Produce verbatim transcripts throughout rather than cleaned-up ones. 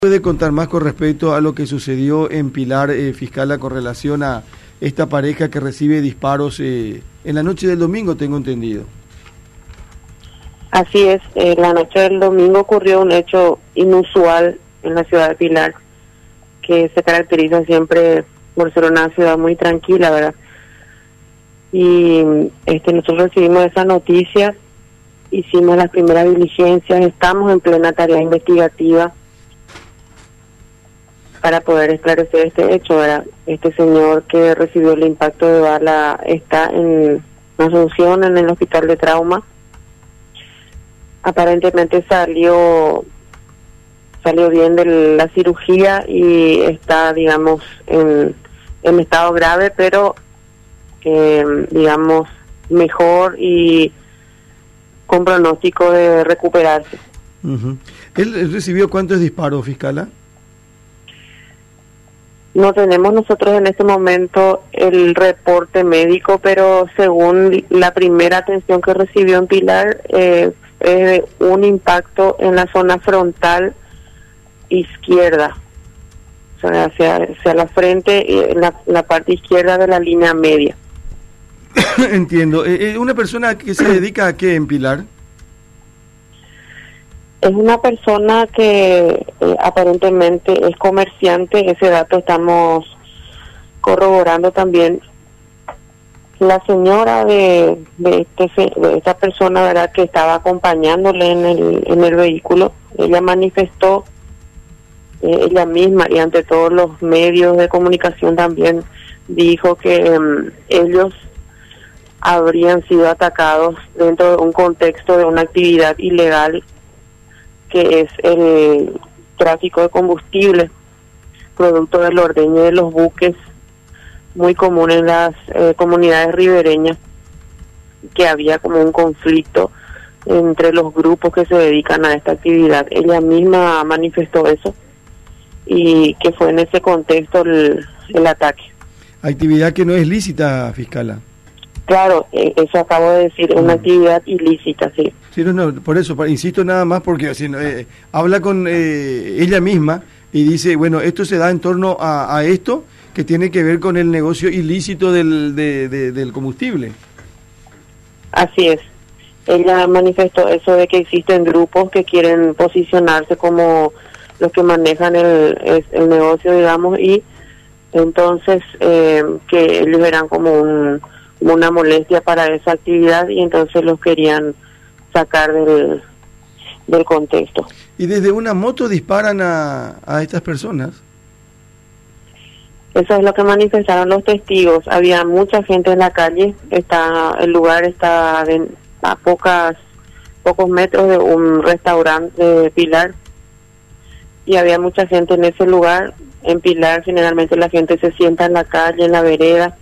¿Puede contar más con respecto a lo que sucedió en Pilar, eh, fiscala, con relación a esta pareja que recibe disparos eh, en la noche del domingo, tengo entendido? Así es, en la noche del domingo ocurrió un hecho inusual en la ciudad de Pilar, que se caracteriza siempre por ser una ciudad muy tranquila, ¿verdad? Y este nosotros recibimos esa noticia, hicimos las primeras diligencias, estamos en plena tarea investigativa para poder esclarecer este hecho, ¿verdad? Este señor que recibió el impacto de bala está en Asunción, en el hospital de trauma. Aparentemente salió salió bien de la cirugía y está, digamos, en, en estado grave, pero eh, digamos, mejor y con pronóstico de recuperarse. Uh-huh. ¿Él recibió cuántos disparos, fiscala? No tenemos nosotros en este momento el reporte médico, pero según la primera atención que recibió en Pilar, eh, es un impacto en la zona frontal izquierda, o sea, hacia, hacia la frente, en la, la parte izquierda de la línea media. Entiendo. Eh, ¿Una persona que se dedica a qué en Pilar? Es una persona que eh, aparentemente es comerciante, ese dato estamos corroborando también. La señora de, de, este, de esta persona, ¿verdad?, que estaba acompañándole en el, en el vehículo, ella manifestó, eh, ella misma y ante todos los medios de comunicación también, dijo que um, ellos habrían sido atacados dentro de un contexto de una actividad ilegal que es el tráfico de combustible, producto del ordeño de los buques, muy común en las eh, comunidades ribereñas, que había como un conflicto entre los grupos que se dedican a esta actividad. Ella misma manifestó eso y que fue en ese contexto el, el ataque. Actividad que no es lícita, fiscala. Claro, eh, eso acabo de decir, una actividad ilícita, sí. Sí, no, no, por eso, insisto nada más porque si, eh, habla con eh, ella misma y dice, bueno, esto se da en torno a, a esto que tiene que ver con el negocio ilícito del, de, de, del combustible. Así es. Ella manifestó eso de que existen grupos que quieren posicionarse como los que manejan el, el, el negocio, digamos, y entonces eh, que ellos eran como un... una molestia para esa actividad y entonces los querían sacar del, del contexto. ¿Y desde una moto disparan a, a estas personas? Eso es lo que manifestaron los testigos. Había mucha gente en la calle, está el lugar está de, a pocas pocos metros de un restaurante de Pilar y había mucha gente en ese lugar. En Pilar generalmente la gente se sienta en la calle, en la vereda,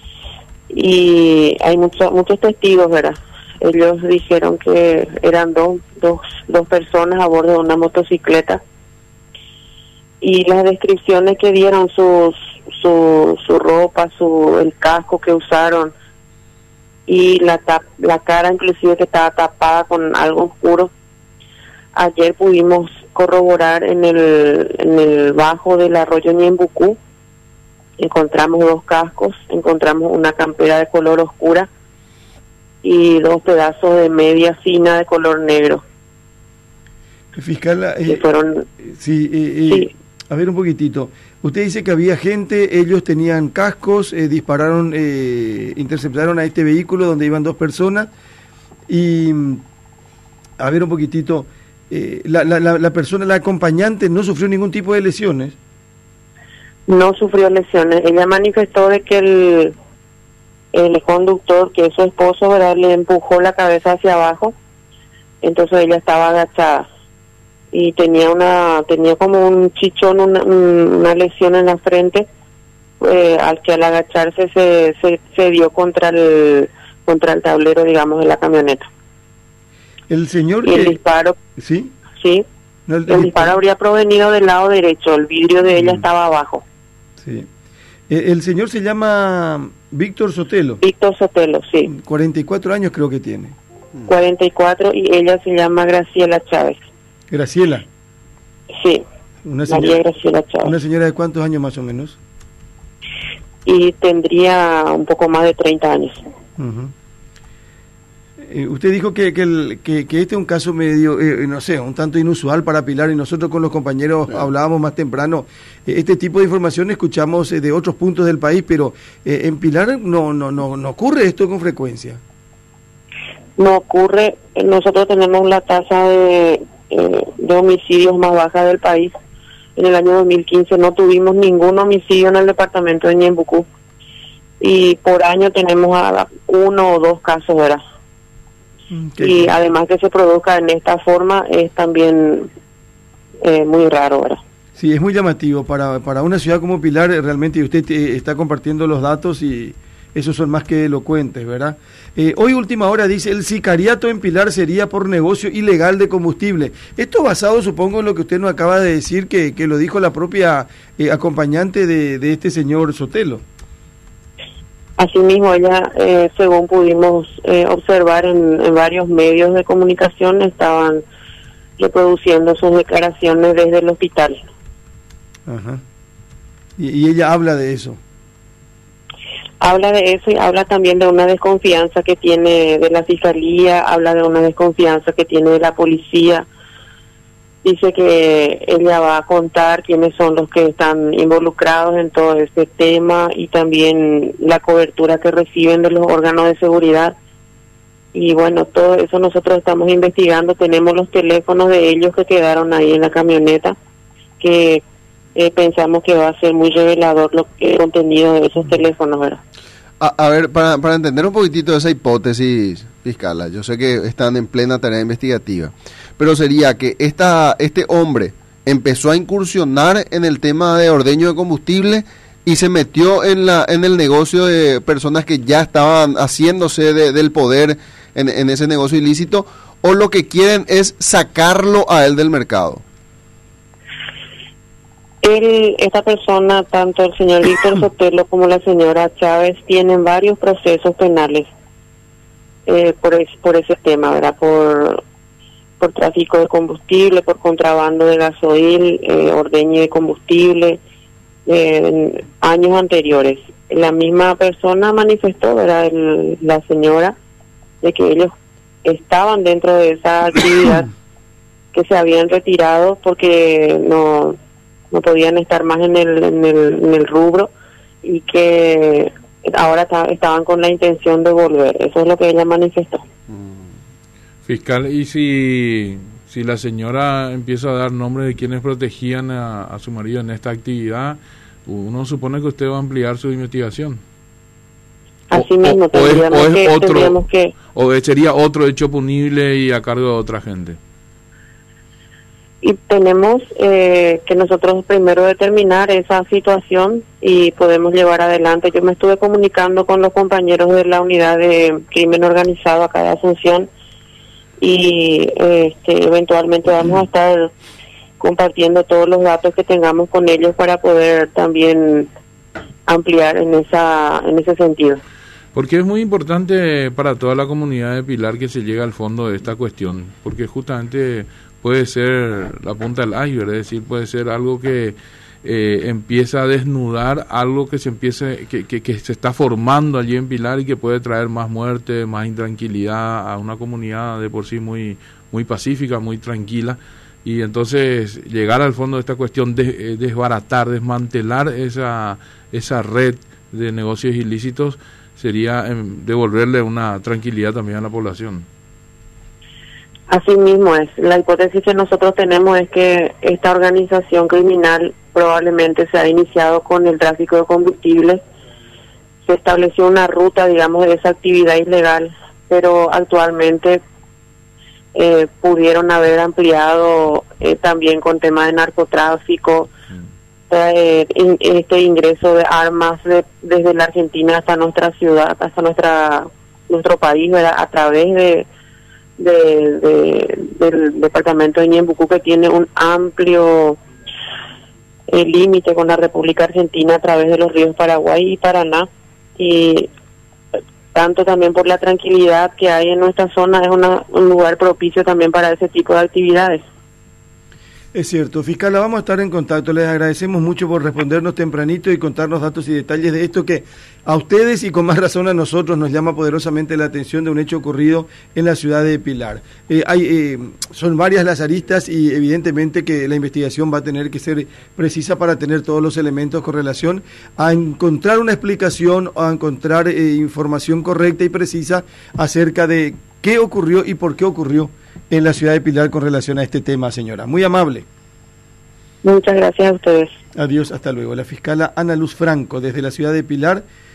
y hay muchos muchos testigos, ¿verdad? Ellos dijeron que eran dos, dos, dos personas a bordo de una motocicleta y las descripciones que dieron, sus, su, su ropa, su el casco que usaron y la, tap, la cara inclusive que estaba tapada con algo oscuro. Ayer pudimos corroborar en el, en el bajo del arroyo Ñembucú. Encontramos dos cascos, encontramos una campera de color oscura y dos pedazos de media fina de color negro. Fiscal, eh, fueron, sí, eh, sí. Eh, a ver un poquitito. Usted dice que había gente, ellos tenían cascos, eh, dispararon, eh, interceptaron a este vehículo donde iban dos personas y, a ver un poquitito, eh, la, la, la, la persona, la acompañante, no sufrió ningún tipo de lesiones. No sufrió lesiones. Ella manifestó de que el, el conductor, que es su esposo, ¿verdad?, le empujó la cabeza hacia abajo, entonces ella estaba agachada y tenía una tenía como un chichón, una, una lesión en la frente, eh, al que al agacharse se, se, se dio contra el contra el tablero, digamos, de la camioneta. El señor y que... el disparo, sí, sí, no, el, el, el disparo habría provenido del lado derecho, el vidrio de ella mm. estaba abajo. Sí. Eh, el señor se llama Víctor Sotelo. Víctor Sotelo, sí. cuarenta y cuatro años creo que tiene. cuarenta y cuatro y ella se llama Graciela Chávez. Graciela. Sí. Una María señora, Graciela Chávez. ¿Una señora de cuántos años más o menos? Y tendría un poco más de treinta años. Uh-huh. Eh, usted dijo que, que, el, que, que este es un caso medio, eh, no sé, un tanto inusual para Pilar, y nosotros con los compañeros sí. hablábamos más temprano. Eh, este tipo de información escuchamos eh, de otros puntos del país, pero eh, en Pilar no, no, no, no ocurre esto con frecuencia. No ocurre. Nosotros tenemos la tasa de, eh, de homicidios más baja del país. En el año dos mil quince no tuvimos ningún homicidio en el departamento de Ñembucú. Y por año tenemos a uno o dos casos, ¿verdad? Okay. Y además que se produzca en esta forma es también eh, muy raro, ¿verdad? Sí, es muy llamativo para, para una ciudad como Pilar, realmente usted eh, está compartiendo los datos y esos son más que elocuentes, ¿verdad? Eh, hoy última hora dice, el sicariato en Pilar sería por negocio ilegal de combustible. Esto basado, supongo, en lo que usted nos acaba de decir, que, que lo dijo la propia eh, acompañante de, de este señor Sotelo. Asimismo, ella, eh, según pudimos eh, observar en, en varios medios de comunicación, estaban reproduciendo sus declaraciones desde el hospital. Ajá. Y, y ella habla de eso. Habla de eso y habla también de una desconfianza que tiene de la fiscalía, habla de una desconfianza que tiene de la policía. Dice que ella va a contar quiénes son los que están involucrados en todo este tema y también la cobertura que reciben de los órganos de seguridad. Y bueno, todo eso nosotros estamos investigando. Tenemos los teléfonos de ellos que quedaron ahí en la camioneta, que eh, pensamos que va a ser muy revelador lo que el contenido de esos teléfonos, ¿verdad? A, a ver, para, para entender un poquitito esa hipótesis, fiscal, yo sé que están en plena tarea investigativa, pero sería que esta este hombre empezó a incursionar en el tema de ordeño de combustible y se metió en la en el negocio de personas que ya estaban haciéndose de, del poder en, en ese negocio ilícito, o lo que quieren es sacarlo a él del mercado. Él, esta persona, tanto el señor Víctor Sotelo como la señora Chávez, tienen varios procesos penales eh, por, es, por ese tema, ¿verdad? Por, por tráfico de combustible, por contrabando de gasoil, eh, ordeño de combustible, eh, en años anteriores. La misma persona manifestó, ¿verdad? El, la señora, de que ellos estaban dentro de esa actividad, que se habían retirado porque no... no podían estar más en el, en el en el rubro y que ahora ta, estaban con la intención de volver. Eso es lo que ella manifestó. Fiscal, ¿y si si la señora empieza a dar nombres de quienes protegían a, a su marido en esta actividad, uno supone que usted va a ampliar su investigación? Así mismo, tendríamos, o es, o es que, otro, tendríamos que... ¿O sería otro hecho punible y a cargo de otra gente? Y tenemos eh, que nosotros primero determinar esa situación y podemos llevar adelante. Yo me estuve comunicando con los compañeros de la unidad de crimen organizado acá de Asunción y eh, este, eventualmente vamos a estar compartiendo todos los datos que tengamos con ellos para poder también ampliar en esa en ese sentido. Porque es muy importante para toda la comunidad de Pilar que se llegue al fondo de esta cuestión, porque justamente puede ser la punta del iceberg, es decir, puede ser algo que eh, empieza a desnudar algo que se empiece que, que, que se está formando allí en Pilar y que puede traer más muerte, más intranquilidad a una comunidad de por sí muy muy pacífica, muy tranquila, y entonces llegar al fondo de esta cuestión, de, desbaratar, desmantelar esa esa red de negocios ilícitos sería eh, devolverle una tranquilidad también a la población. Así mismo es. La hipótesis que nosotros tenemos es que esta organización criminal probablemente se ha iniciado con el tráfico de combustible. Se estableció una ruta, digamos, de esa actividad ilegal, pero actualmente eh, pudieron haber ampliado eh, también con temas de narcotráfico, mm. eh, in, este ingreso de armas de, desde la Argentina hasta nuestra ciudad, hasta nuestra nuestro país, ¿verdad? A través de De, de, del departamento de Ñembucú, que tiene un amplio eh, límite con la República Argentina a través de los ríos Paraguay y Paraná, y tanto también por la tranquilidad que hay en nuestra zona, es una, un lugar propicio también para ese tipo de actividades. Es cierto. Fiscal, vamos a estar en contacto. Les agradecemos mucho por respondernos tempranito y contarnos datos y detalles de esto que a ustedes y con más razón a nosotros nos llama poderosamente la atención de un hecho ocurrido en la ciudad de Pilar. Eh, hay, eh, son varias las aristas y evidentemente que la investigación va a tener que ser precisa para tener todos los elementos con relación a encontrar una explicación o a encontrar eh, información correcta y precisa acerca de qué ocurrió y por qué ocurrió en la ciudad de Pilar con relación a este tema, señora. Muy amable. Muchas gracias a ustedes. Adiós, hasta luego. La fiscala Ana Luz Franco, desde la ciudad de Pilar.